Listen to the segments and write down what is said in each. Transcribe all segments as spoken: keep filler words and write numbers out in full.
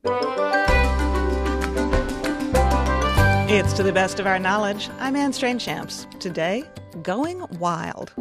It's To the Best of Our Knowledge. I'm Anne Strainchamps. Today, going wild.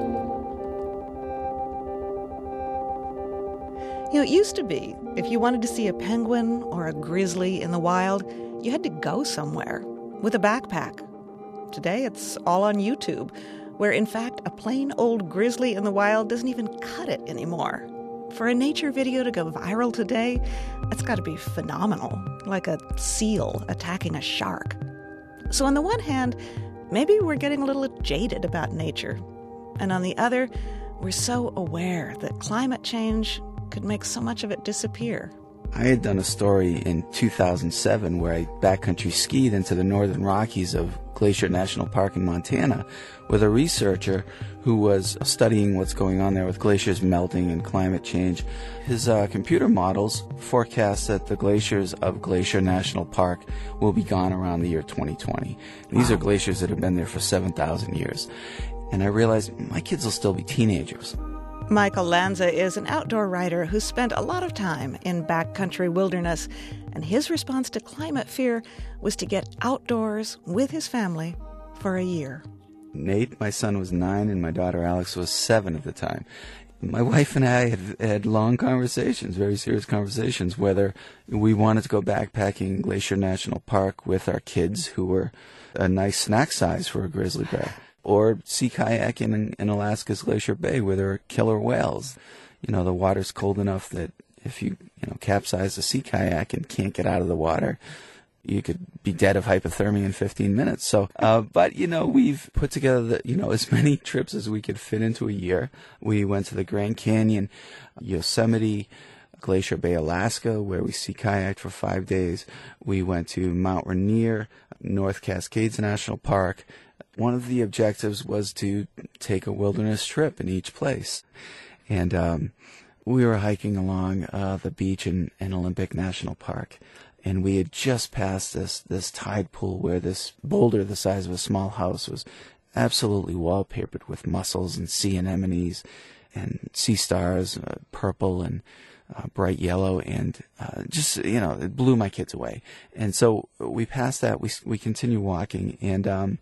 You know, it used to be, if you wanted to see a penguin or a grizzly in the wild, you had to go somewhere with a backpack. Today, it's all on YouTube, where in fact, a plain old grizzly in the wild doesn't even cut it anymore. For a nature video to go viral today, that's got to be phenomenal, like a seal attacking a shark. So on the one hand, maybe we're getting a little jaded about nature. And on the other, we're so aware that climate change could make so much of it disappear. I had done a story in two thousand seven where I backcountry skied into the northern Rockies of Glacier National Park in Montana with a researcher who was studying what's going on there with glaciers melting and climate change. His uh, computer models forecast that the glaciers of Glacier National Park will be gone around the year twenty twenty. These wow. are glaciers that have been there for seven thousand years. And I realized my kids will still be teenagers. Michael Lanza is an outdoor writer who spent a lot of time in backcountry wilderness, and his response to climate fear was to get outdoors with his family for a year. Nate, my son, was nine, and my daughter Alex was seven at the time. My wife and I had, had long conversations, very serious conversations, whether we wanted to go backpacking in Glacier National Park with our kids, who were a nice snack size for a grizzly bear, or sea kayaking in, in Alaska's Glacier Bay where there are killer whales. You know, the water's cold enough that if you, you know, capsize a sea kayak and can't get out of the water, you could be dead of hypothermia in fifteen minutes. So, uh, but, you know, we've put together, the, you know, as many trips as we could fit into a year. We went to the Grand Canyon, Yosemite, Glacier Bay, Alaska, where we sea kayaked for five days. We went to Mount Rainier, North Cascades National Park. One of the objectives was to take a wilderness trip in each place. And um, we were hiking along uh, the beach in, in Olympic National Park. And we had just passed this, this tide pool where this boulder the size of a small house was absolutely wallpapered with mussels and sea anemones and sea stars, uh, purple and uh, bright yellow, and uh, just, you know, it blew my kids away. And so we passed that, we we continue walking, and um,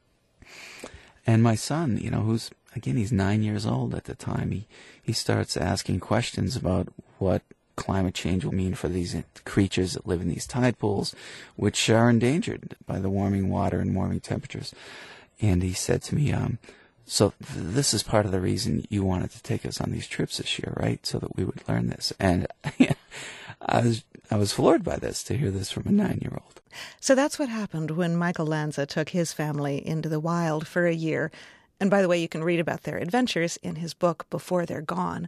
and my son, you know, who's, again, he's nine years old at the time, he, he starts asking questions about what climate change will mean for these creatures that live in these tide pools, which are endangered by the warming water and warming temperatures. And he said to me, um, so th- this is part of the reason you wanted to take us on these trips this year, right? So that we would learn this. And I was I was floored by this, to hear this from a nine-year-old. So that's what happened when Michael Lanza took his family into the wild for a year. And by the way, you can read about their adventures in his book, Before They're Gone.